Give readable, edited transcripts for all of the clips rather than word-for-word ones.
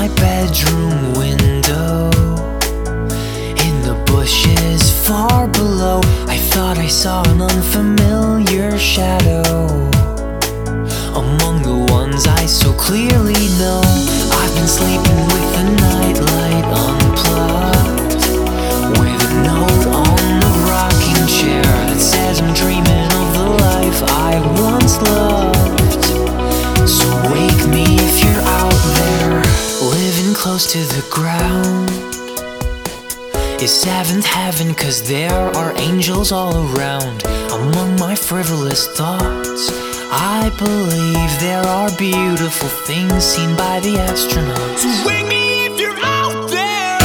my bedroom window. In the bushes far below, I thought I saw an unfamiliar shadow. Among the ones I so clearly know, I've been sleeping with the nightlight unplugged, with a note on the rocking chair that says I'm dreaming of the life I once loved. So wake me if you're out there, living close to the ground. Is seventh heaven, 'cause there are angels all around. Among my frivolous thoughts, I believe there are beautiful things seen by the astronauts. So wake me if you're out there.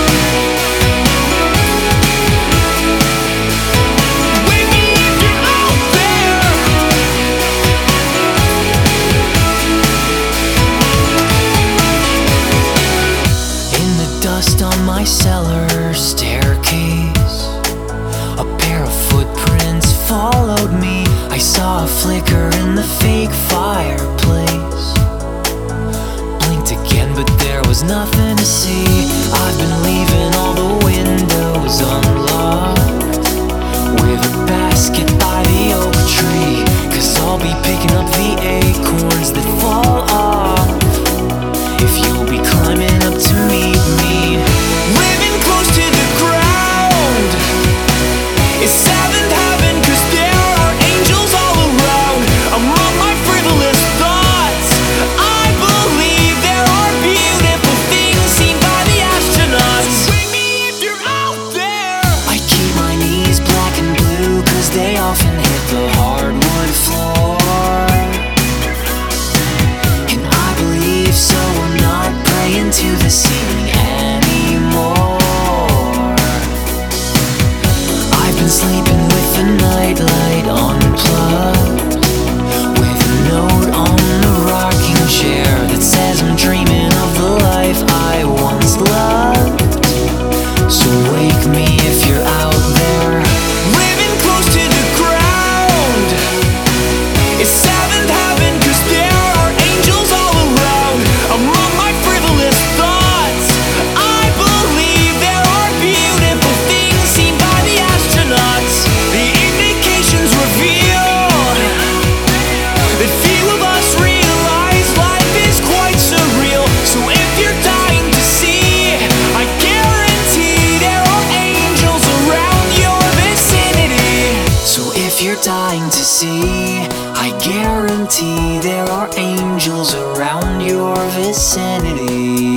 Wake me if you're out there. In the dust on my cellar staircase, a pair of footprints followed me. I saw a flicker in the fake fireplace. Blinked again, but there was nothing to see. I've been leaving all the windows unlocked, with a basket by the oak tree, 'cause I'll be picking up the acorns that fall off if you'll be climbing up to meet me. Living close to the ground is seventh heaven, 'cause there are angels all around. Among my frivolous thoughts, I believe there are beautiful things seen by the astronauts. Wake me if you're out there. I keep my knees black and blue, 'cause they often hit the hardwood floor. And I believe so, I'm not praying to the ceiling anymore. I've been sleeping with the nightlight unplugged, with a note on the rocking chair that says I'm dreaming of the life I once loved. So wake me if you're out there. Living close to the ground is seventh heaven, 'cause there are angels all around. Among my frivolous thoughts, I believe there are beautiful things seen by the astronauts. The indications reveal that few of us realize life is quite surreal. So if you're dying to see, I guarantee there are angels around your vicinity. So if you're dying to see, I guarantee there are angels around your vicinity.